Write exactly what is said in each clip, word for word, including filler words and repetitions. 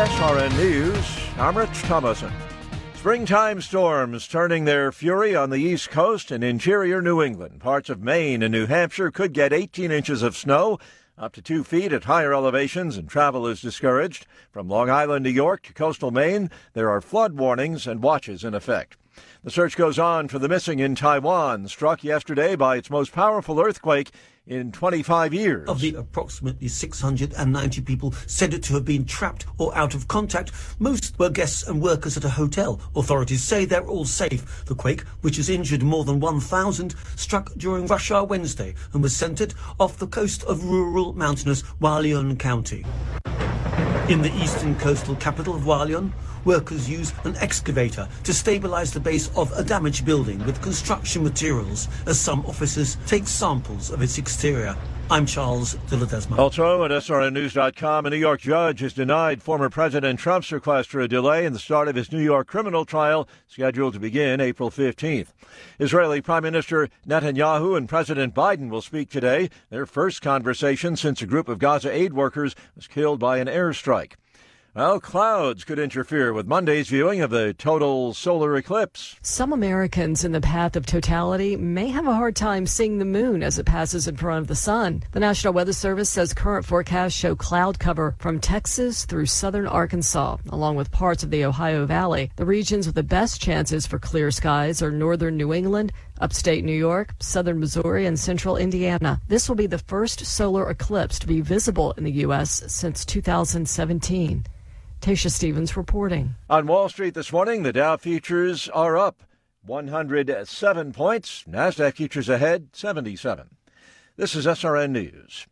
S R N News, I'm Rich Thomason. Springtime storms turning their fury on the East Coast and interior New England. Parts of Maine and New Hampshire could get eighteen inches of snow, up to two feet at higher elevations, and travel is discouraged. From Long Island, New York to coastal Maine, there are flood warnings and watches in effect. The search goes on for the missing in Taiwan, struck yesterday by its most powerful earthquake in twenty-five years. Of the approximately six hundred ninety people said to have been trapped or out of contact, most were guests and workers at a hotel. Authorities say they're all safe. The quake, which has injured more than one thousand, struck during rush hour Wednesday and was centered off the coast of rural mountainous Hualien County. In the eastern coastal capital of Hualien, workers use an excavator to stabilize the base of a damaged building with construction materials as some officers take samples of its exterior. I'm Charles de Ledesma. Also at S R N News dot com, a New York judge has denied former President Trump's request for a delay in the start of his New York criminal trial scheduled to begin April fifteenth. Israeli Prime Minister Netanyahu and President Biden will speak today, their first conversation since a group of Gaza aid workers was killed by an airstrike. Well, clouds could interfere with Monday's viewing of the total solar eclipse. Some Americans in the path of totality may have a hard time seeing the moon as it passes in front of the sun. The National Weather Service says current forecasts show cloud cover from Texas through southern Arkansas, along with parts of the Ohio Valley. The regions with the best chances for clear skies are northern New England, upstate New York, southern Missouri, and central Indiana. This will be the first solar eclipse to be visible in the U S since two thousand seventeen. Tasha Stevens reporting. On Wall Street this morning, the Dow futures are up one hundred seven points. NASDAQ futures ahead seventy-seven. This is S R N News.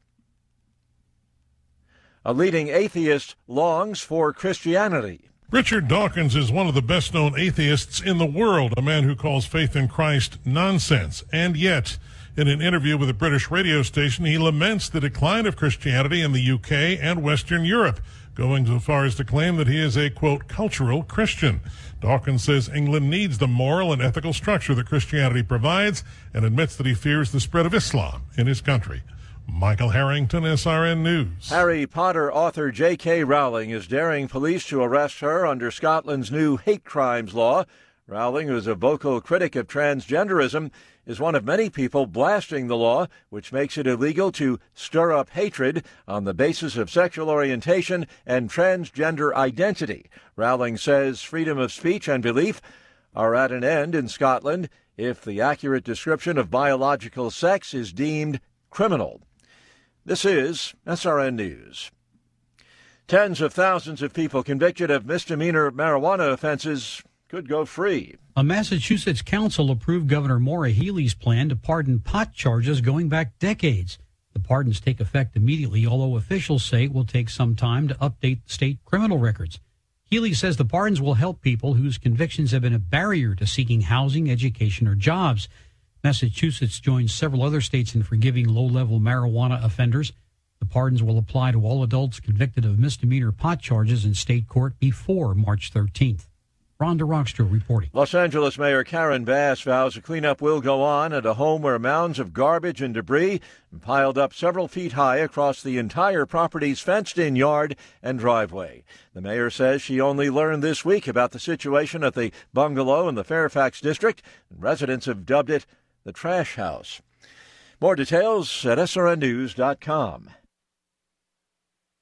A leading atheist longs for Christianity. Richard Dawkins is one of the best-known atheists in the world, a man who calls faith in Christ nonsense. And yet, in an interview with a British radio station, he laments the decline of Christianity in the U K and Western Europe, going so far as to claim that he is a, quote, cultural Christian. Dawkins says England needs the moral and ethical structure that Christianity provides and admits that he fears the spread of Islam in his country. Michael Harrington, S R N News. Harry Potter author J K Rowling is daring police to arrest her under Scotland's new hate crimes law. Rowling, who is a vocal critic of transgenderism, is one of many people blasting the law, which makes it illegal to stir up hatred on the basis of sexual orientation and transgender identity. Rowling says freedom of speech and belief are at an end in Scotland if the accurate description of biological sex is deemed criminal. This is S R N News. Tens of thousands of people convicted of misdemeanor marijuana offenses could go free. A Massachusetts council approved Governor Maura Healey's plan to pardon pot charges going back decades. The pardons take effect immediately, although officials say it will take some time to update state criminal records. Healey says the pardons will help people whose convictions have been a barrier to seeking housing, education, or jobs. Massachusetts joins several other states in forgiving low-level marijuana offenders. The pardons will apply to all adults convicted of misdemeanor pot charges in state court before March thirteenth. Rhonda Rockstro reporting. Los Angeles Mayor Karen Bass vows a cleanup will go on at a home where mounds of garbage and debris piled up several feet high across the entire property's fenced-in yard and driveway. The mayor says she only learned this week about the situation at the bungalow in the Fairfax district, and residents have dubbed it the trash house. More details at S R N News dot com.